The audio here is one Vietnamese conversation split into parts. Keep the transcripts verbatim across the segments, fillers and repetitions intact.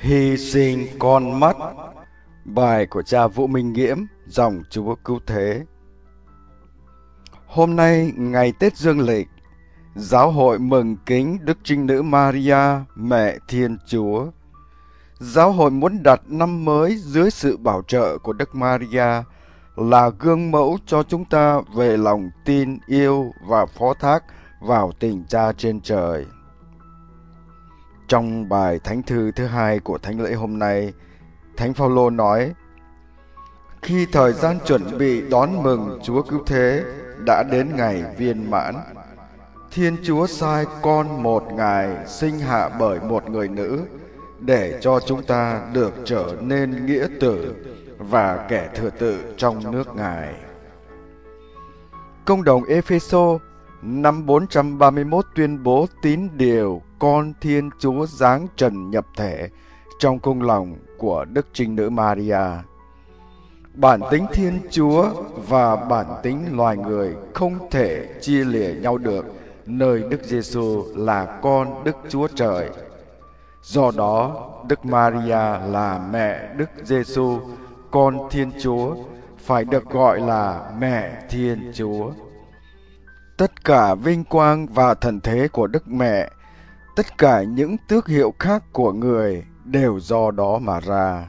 Hy sinh con mắt. Bài của cha Vũ Minh Nghiễm, dòng Chúa Cứu Thế. Hôm nay, ngày Tết Dương lịch, Giáo hội mừng kính Đức Trinh Nữ Maria, Mẹ Thiên Chúa. Giáo hội muốn đặt năm mới dưới sự bảo trợ của Đức Maria là gương mẫu cho chúng ta về lòng tin yêu và phó thác vào tình Cha trên trời. Trong bài thánh thư thứ hai của thánh lễ hôm nay, Thánh Phaolô nói: khi thời gian chuẩn bị đón mừng Chúa Cứu Thế đã đến ngày viên mãn, Thiên Chúa sai con một Ngài sinh hạ bởi một người nữ để cho chúng ta được trở nên nghĩa tử và kẻ thừa tự trong nước Ngài. Công đồng Ê-phê-sô năm bốn trăm ba mươi mốt tuyên bố tín điều con Thiên Chúa giáng trần nhập thể trong cung lòng của Đức Trinh Nữ Maria. Bản tính Thiên Chúa và bản tính loài người không thể chia lìa nhau được nơi Đức Giêsu là con Đức Chúa Trời. Do đó, Đức Maria là mẹ Đức Giêsu, con Thiên Chúa, phải được gọi là Mẹ Thiên Chúa. Tất cả vinh quang và thần thế của Đức Mẹ, tất cả những tước hiệu khác của người đều do đó mà ra.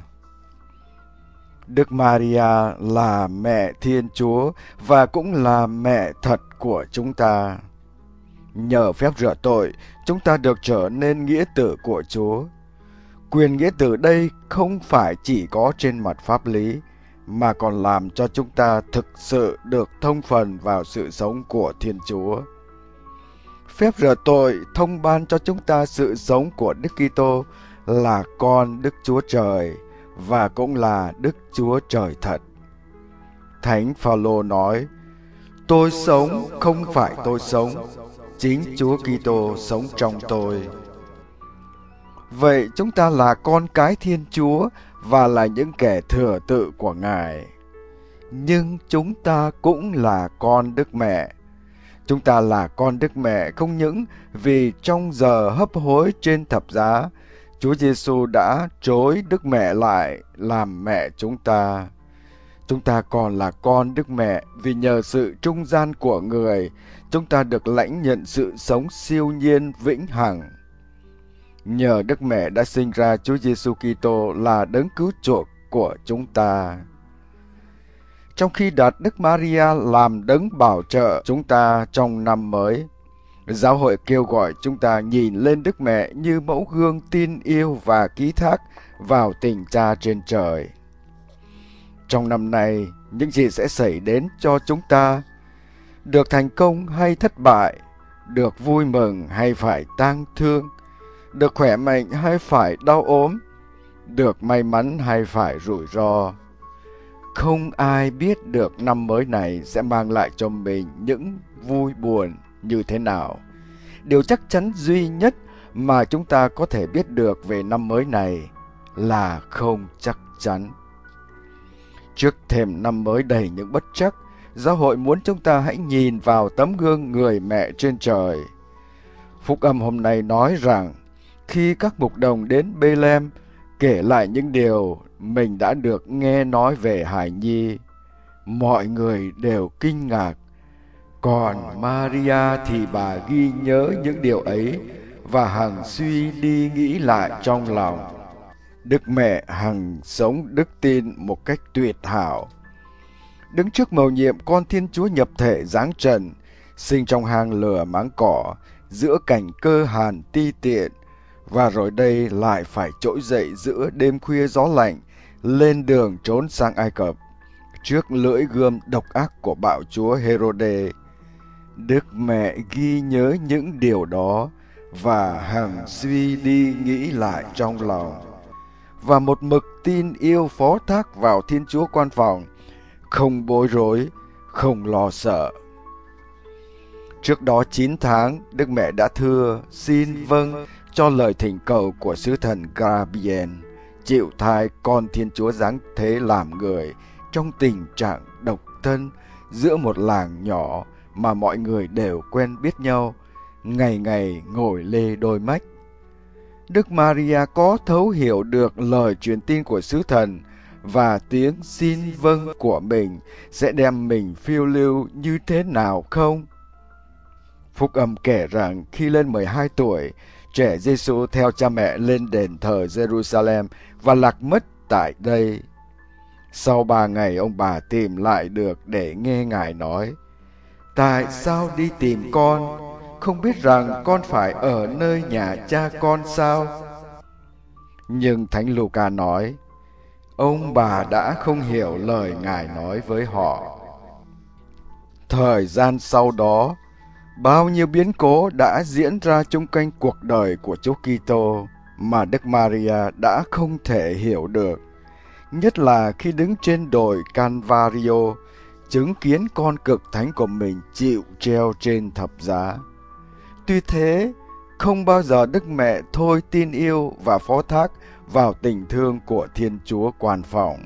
Đức Maria là Mẹ Thiên Chúa và cũng là mẹ thật của chúng ta. Nhờ phép rửa tội, chúng ta được trở nên nghĩa tử của Chúa. Quyền nghĩa tử đây không phải chỉ có trên mặt pháp lý, mà còn làm cho chúng ta thực sự được thông phần vào sự sống của Thiên Chúa. Phép rửa tội thông ban cho chúng ta sự sống của Đức Kitô là con Đức Chúa Trời và cũng là Đức Chúa Trời thật. Thánh Phaolô nói: tôi sống không phải tôi sống, chính Chúa Kitô sống trong tôi. Vậy chúng ta là con cái Thiên Chúa và là những kẻ thừa tự của Ngài. Nhưng chúng ta cũng là con Đức Mẹ. Chúng ta là con Đức Mẹ không những vì trong giờ hấp hối trên thập giá, Chúa Giêsu đã trối Đức Mẹ lại làm mẹ chúng ta. Chúng ta còn là con Đức Mẹ vì nhờ sự trung gian của người, chúng ta được lãnh nhận sự sống siêu nhiên vĩnh hằng. Nhờ Đức Mẹ đã sinh ra Chúa Giêsu Kitô là đấng cứu chuộc của chúng ta. Trong khi đặt Đức Maria làm đấng bảo trợ chúng ta trong năm mới, Giáo hội kêu gọi chúng ta nhìn lên Đức Mẹ như mẫu gương tin yêu và ký thác vào tình Cha trên trời. Trong năm nay, những gì sẽ xảy đến cho chúng ta? Được thành công hay thất bại? Được vui mừng hay phải tang thương? Được khỏe mạnh hay phải đau ốm? Được may mắn hay phải rủi ro? Không ai biết được năm mới này sẽ mang lại cho mình những vui buồn như thế nào. Điều chắc chắn duy nhất mà chúng ta có thể biết được về năm mới này là không chắc chắn. Trước thềm năm mới đầy những bất trắc, Giáo hội muốn chúng ta hãy nhìn vào tấm gương người mẹ trên trời. Phúc âm hôm nay nói rằng, khi các mục đồng đến Bê-lem kể lại những điều mình đã được nghe nói về hài nhi, mọi người đều kinh ngạc. Còn Maria thì bà ghi nhớ những điều ấy và hằng suy đi nghĩ lại trong lòng. Đức Mẹ hằng sống đức tin một cách tuyệt hảo. Đứng trước mầu nhiệm con Thiên Chúa nhập thể giáng trần, sinh trong hang lửa máng cỏ, giữa cảnh cơ hàn ti tiện, và rồi đây lại phải trỗi dậy giữa đêm khuya gió lạnh, lên đường trốn sang Ai Cập, trước lưỡi gươm độc ác của bạo chúa Hê-rô-đê. Đức Mẹ ghi nhớ những điều đó và hằng suy đi nghĩ lại trong lòng, và một mực tin yêu phó thác vào Thiên Chúa quan phòng, không bối rối, không lo sợ. Trước đó chín tháng, Đức Mẹ đã thưa xin vâng cho lời thỉnh cầu của sứ thần Gabriel, chịu thai con Thiên Chúa giáng thế làm người trong tình trạng độc thân giữa một làng nhỏ mà mọi người đều quen biết nhau, ngày ngày ngồi lê đôi mách. Đức Maria có thấu hiểu được lời truyền tin của sứ thần và tiếng xin vâng của mình sẽ đem mình phiêu lưu như thế nào không? Phúc âm kể rằng khi lên mười hai tuổi, trẻ Giêsu theo cha mẹ lên đền thờ Jerusalem và lạc mất tại đây. Sau ba ngày ông bà tìm lại được để nghe Ngài nói: Tại sao đi tìm con? Không biết rằng con phải ở nơi nhà cha con sao? Nhưng Thánh Luca nói, ông bà đã không hiểu lời Ngài nói với họ. Thời gian sau đó, bao nhiêu biến cố đã diễn ra chung quanh cuộc đời của Chúa Kitô mà Đức Maria đã không thể hiểu được, nhất là khi đứng trên đồi Calvario, chứng kiến con cực thánh của mình chịu treo trên thập giá. Tuy thế, không bao giờ Đức Mẹ thôi tin yêu và phó thác vào tình thương của Thiên Chúa Quan Phòng.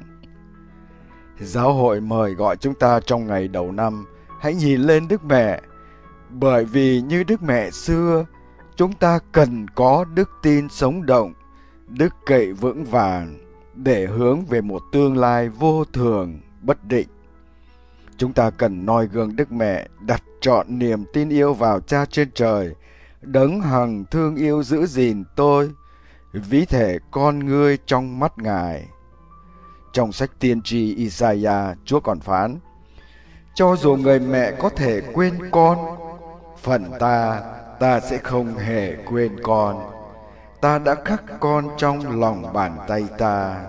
Giáo hội mời gọi chúng ta trong ngày đầu năm, hãy nhìn lên Đức Mẹ, bởi vì như Đức Mẹ xưa, chúng ta cần có đức tin sống động, đức cậy vững vàng để hướng về một tương lai vô thường, bất định. Chúng ta cần noi gương Đức Mẹ, đặt trọn niềm tin yêu vào Cha trên trời, đấng hằng thương yêu giữ gìn tôi, ví thể con ngươi trong mắt Ngài. Trong sách tiên tri Isaiah, Chúa còn phán: cho dù người mẹ có thể quên con, phần ta, ta sẽ không hề quên con. Ta đã khắc con trong lòng bàn tay ta.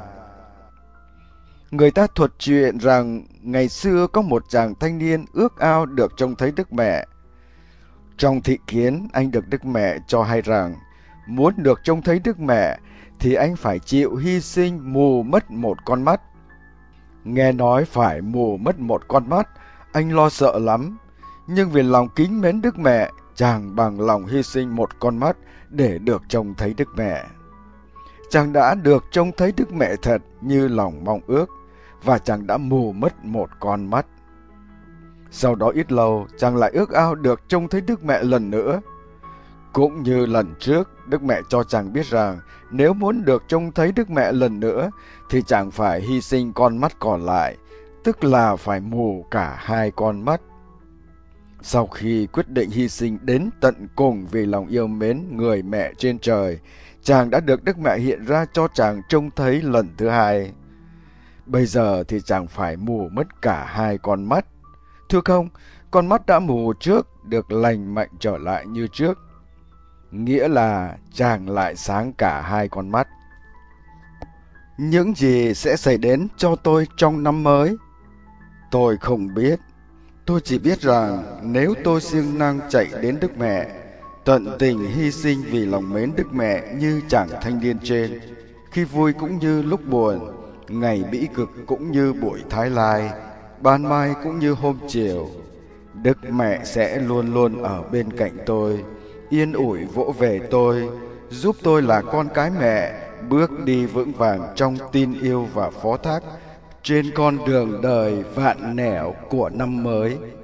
Người ta thuật chuyện rằng ngày xưa có một chàng thanh niên ước ao được trông thấy Đức Mẹ. Trong thị kiến, anh được Đức Mẹ cho hay rằng muốn được trông thấy Đức Mẹ thì anh phải chịu hy sinh mù mất một con mắt. Nghe nói phải mù mất một con mắt, anh lo sợ lắm. Nhưng vì lòng kính mến Đức Mẹ, chàng bằng lòng hy sinh một con mắt để được trông thấy Đức Mẹ. Chàng đã được trông thấy Đức Mẹ thật như lòng mong ước, và chàng đã mù mất một con mắt. Sau đó ít lâu, chàng lại ước ao được trông thấy Đức Mẹ lần nữa. Cũng như lần trước, Đức Mẹ cho chàng biết rằng nếu muốn được trông thấy Đức Mẹ lần nữa thì chàng phải hy sinh con mắt còn lại, tức là phải mù cả hai con mắt. Sau khi quyết định hy sinh đến tận cùng vì lòng yêu mến người mẹ trên trời, chàng đã được Đức Mẹ hiện ra cho chàng trông thấy lần thứ hai. Bây giờ thì chàng phải mù mất cả hai con mắt. Thưa không, con mắt đã mù trước được lành mạnh trở lại như trước, nghĩa là chàng lại sáng cả hai con mắt. Những gì sẽ xảy đến cho tôi trong năm mới? Tôi không biết. Tôi chỉ biết rằng nếu tôi siêng năng chạy đến Đức Mẹ, tận tình hy sinh vì lòng mến Đức Mẹ như chàng thanh niên trên, khi vui cũng như lúc buồn, ngày bĩ cực cũng như buổi thái lai, ban mai cũng như hôm chiều, Đức Mẹ sẽ luôn luôn ở bên cạnh tôi, yên ủi vỗ về tôi, giúp tôi là con cái mẹ, bước đi vững vàng trong tin yêu và phó thác trên con đường đời vạn nẻo của năm mới.